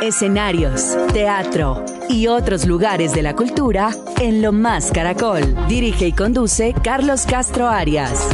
Escenarios, teatro y otros lugares de la cultura en Lo Más Caracol. Dirige y conduce Carlos Castro Arias.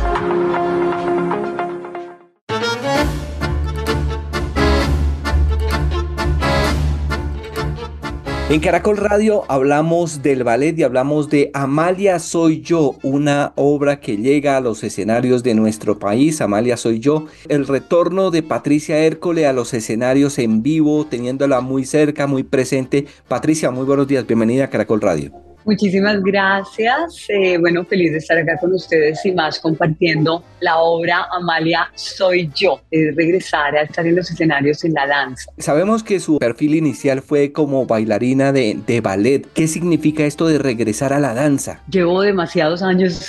En Caracol Radio hablamos del ballet y hablamos de Amalia Soy Yo, una obra que llega a los escenarios de nuestro país. Amalia Soy Yo, el retorno de Patricia Ércole a los escenarios en vivo, teniéndola muy cerca, muy presente. Patricia, muy buenos días, bienvenida a Caracol Radio. Muchísimas gracias. Feliz de estar acá con ustedes y más compartiendo la obra Amalia Soy Yo, regresar a estar en los escenarios en la danza. Sabemos que su perfil inicial fue como bailarina de ballet. ¿Qué significa esto de regresar a la danza? Llevo demasiados años,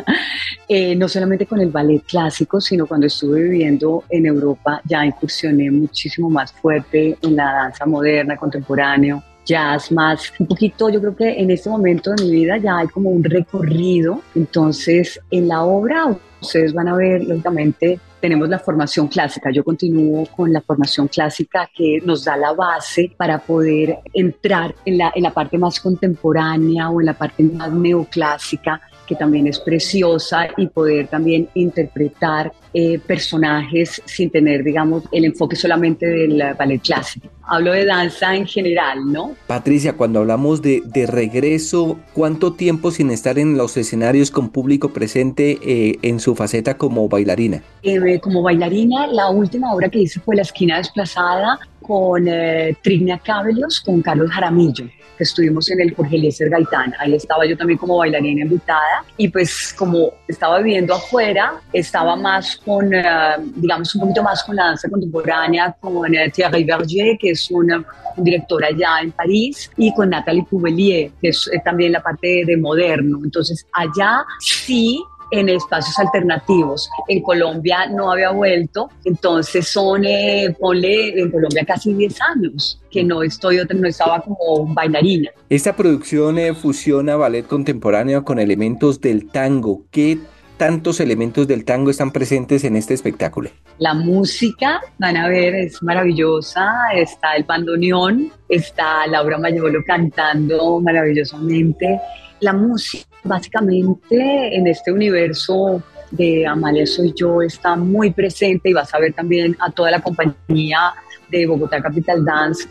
no solamente con el ballet clásico, sino cuando estuve viviendo en Europa ya incursioné muchísimo más fuerte en la danza moderna, contemporánea, jazz, más un poquito. Yo creo que en este momento de mi vida ya hay como un recorrido. Entonces en la obra ustedes van a ver, lógicamente tenemos la formación clásica. Yo continúo con la formación clásica que nos da la base para poder entrar en la parte más contemporánea o en la parte más neoclásica, que también es preciosa, y poder también interpretar personajes sin tener, digamos, el enfoque solamente del ballet clásico. Hablo de danza en general, ¿no? Patricia, cuando hablamos de regreso, ¿cuánto tiempo sin estar en los escenarios con público presente en su faceta como bailarina? Como bailarina, la última obra que hice fue La Esquina Desplazada con Trignia Cabellos, con Carlos Jaramillo, que estuvimos en el Jorge Eliezer Gaitán. Ahí estaba yo también como bailarina invitada, y pues como estaba viviendo afuera, estaba más con, digamos, un poquito más con la danza contemporánea, con Thierry Berger, que es un director allá en París, y con Nathalie Poubelier, que es también la parte de moderno. Entonces allá sí, en espacios alternativos. En Colombia no había vuelto, entonces son, ponle, en Colombia casi 10 años que no estaba como bailarina. Esta producción fusiona ballet contemporáneo con elementos del tango. ¿Qué tantos elementos del tango están presentes en este espectáculo? La música, van a ver, es maravillosa. Está el bandoneón, está Laura Mayolo cantando maravillosamente. La música, básicamente, en este universo de Amalia Soy Yo está muy presente, y vas a ver también a toda la compañía de Bogotá Capital Dance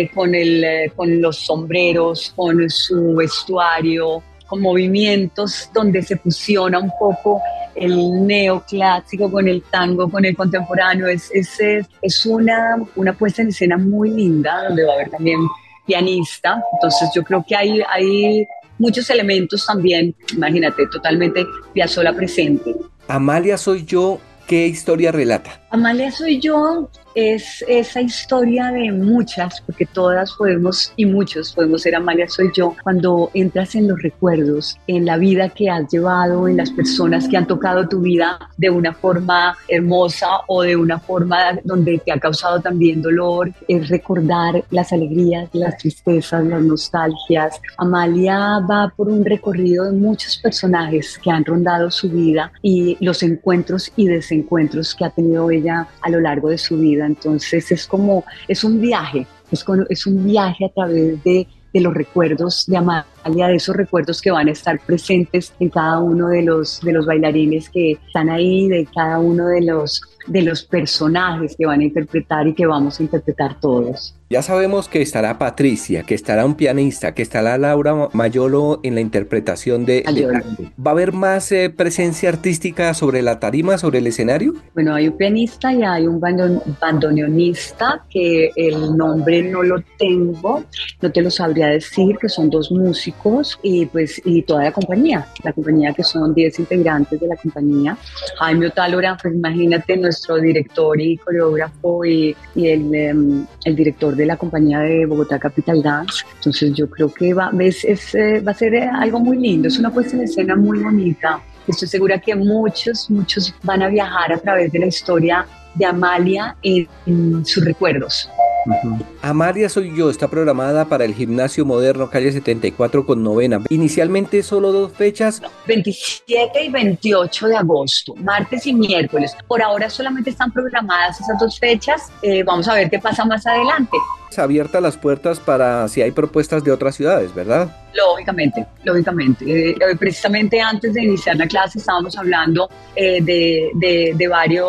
con los sombreros, con su vestuario, con movimientos donde se fusiona un poco el neoclásico con el tango, con el contemporáneo. Es una puesta en escena muy linda, donde va a haber también pianista. Entonces yo creo que hay muchos elementos también, imagínate, totalmente Piazzolla presente. Amalia Soy Yo, ¿qué historia relata? Amalia Soy Yo es esa historia de muchas, porque todas podemos y muchos podemos ser Amalia Soy Yo, cuando entras en los recuerdos, en la vida que has llevado, en las personas que han tocado tu vida de una forma hermosa o de una forma donde te ha causado también dolor. Es recordar las alegrías, las tristezas, las nostalgias. Amalia va por un recorrido de muchos personajes que han rondado su vida y los encuentros y desencuentros que ha tenido ella a lo largo de su vida. Entonces es un viaje, es un viaje a través de los recuerdos de Amalia, de esos recuerdos que van a estar presentes en cada uno de los bailarines que están ahí, de cada uno de los personajes que van a interpretar y que vamos a interpretar todos. Ya sabemos que estará Patricia, que estará un pianista, que estará Laura Mayolo en la interpretación de ¿Va a haber más presencia artística sobre la tarima, sobre el escenario? Bueno, hay un pianista y hay un bandoneonista, que el nombre no lo tengo, no te lo sabría decir, que son 2 músicos, y toda la compañía que son 10 integrantes de la compañía. Jaime Otálora, pues imagínate, nuestro director y coreógrafo, y el director de la compañía de Bogotá Capital Dance. Entonces yo creo que va a ser algo muy lindo, es una puesta en escena muy bonita. Estoy segura que muchos van a viajar a través de la historia de Amalia en sus recuerdos. Ujú. Amalia Soy Yo está programada para el Gimnasio Moderno Calle 74 con novena. Inicialmente solo 2 fechas. 27 y 28 de agosto, martes y miércoles. Por ahora solamente están programadas esas 2 fechas. Vamos a ver qué pasa más adelante. Abiertas las puertas para si hay propuestas de otras ciudades, ¿verdad? Lógicamente, lógicamente. Precisamente antes de iniciar la clase estábamos hablando de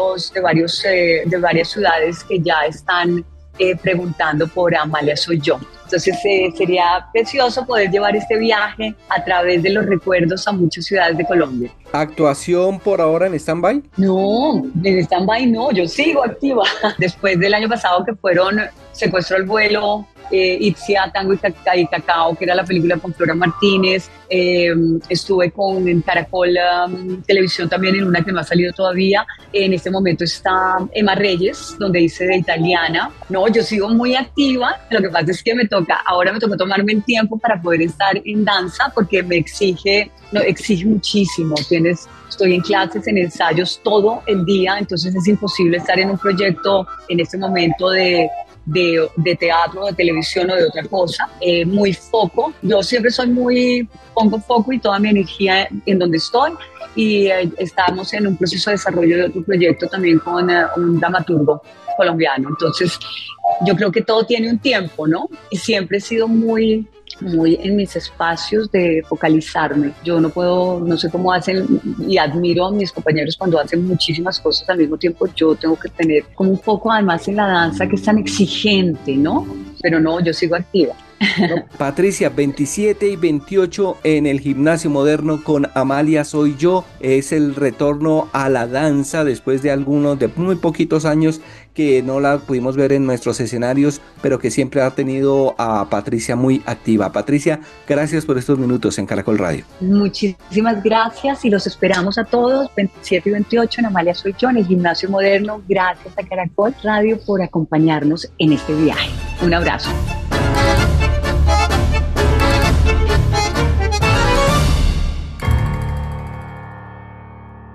varias ciudades que ya están preguntando por Amalia Soy Yo. Entonces sería precioso poder llevar este viaje a través de los recuerdos a muchas ciudades de Colombia. ¿Actuación por ahora en stand-by? No, en stand-by no, yo sigo activa. Después del año pasado que fueron Secuestro al vuelo, Itzia, Tango y Cacao, que era la película con Flora Martínez. Estuve en Caracol Televisión también en una que no ha salido todavía. En este momento está Emma Reyes, donde hice de italiana. No, yo sigo muy activa. Lo que pasa es que ahora me toca tomarme el tiempo para poder estar en danza porque exige muchísimo. Estoy en clases, en ensayos todo el día, entonces es imposible estar en un proyecto en este momento de teatro, de televisión o de otra cosa, muy foco. Yo siempre pongo foco y toda mi energía en donde estoy y estamos en un proceso de desarrollo de otro proyecto también con un dramaturgo colombiano. Entonces, yo creo que todo tiene un tiempo, ¿no? Y siempre he sido muy en mis espacios de focalizarme. Yo no sé cómo hacen y admiro a mis compañeros cuando hacen muchísimas cosas al mismo tiempo. Yo tengo que tener como un foco además en la danza que es tan exigente, ¿no? Pero no, yo sigo activa. No, Patricia, 27 y 28 en el Gimnasio Moderno con Amalia Soy Yo. Es el retorno a la danza después de muy poquitos años que no la pudimos ver en nuestros escenarios, pero que siempre ha tenido a Patricia muy activa. Patricia, gracias por estos minutos en Caracol Radio. Muchísimas gracias y los esperamos a todos, 27 y 28 en Amalia Soy Yo, en el Gimnasio Moderno. Gracias a Caracol Radio por acompañarnos en este viaje. Un abrazo.